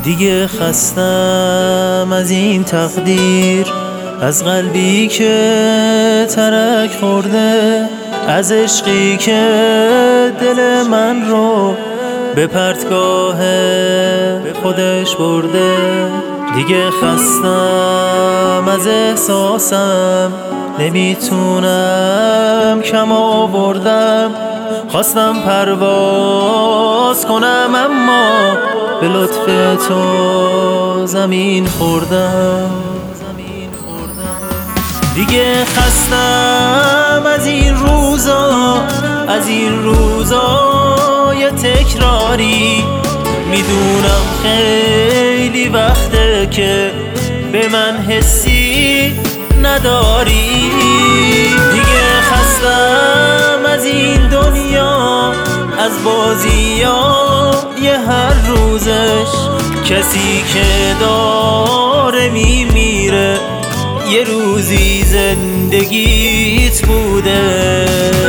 دیگه خستم از این تقدیر، از قلبی که ترک خورده، از عشقی که دل من رو به پرتگاه خودش برده. دیگه خستم از احساسم، نمیتونم کم آوردم. خواستم پرواز کنم اما به لطف تو زمین خوردم. دیگه خستم از این روزا، از این روزای تکراری. میدونم خیلی وقته که به من حسی نداری. دیگه خستم از این دنیا، از بازیای هر روزش. کسی که داره میمیره یه روزی زندگیت بوده.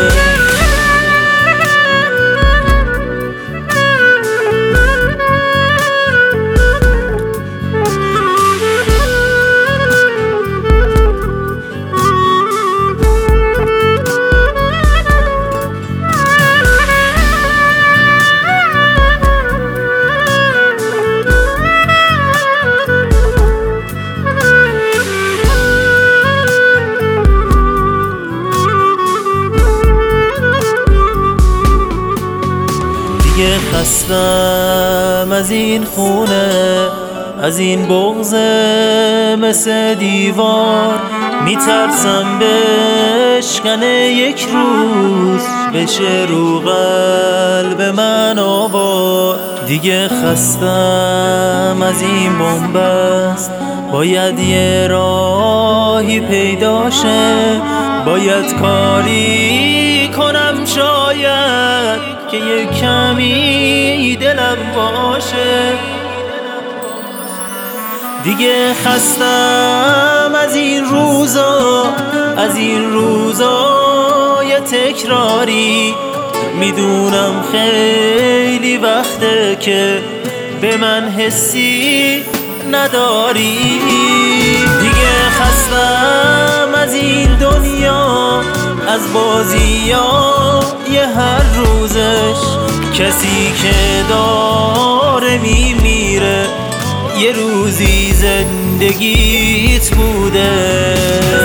دیگه خستم از این خونه، از این بغض مثل دیوار. میترسم بشکنه یک روز، بشه رو قلب من آوار. دیگه خستم از این بنبست، باید یه راهی پیدا شه. باید کاری کنم شاید که یه کمی دلم باشه. دیگه خستم از این روزا، از این روزای تکراری. میدونم خیلی وقته که به من حسی نداری. دیگه خستم از این دنیا، از بازیای هر روزش. کسی که داره میمیره یه روزی زندگیت بوده.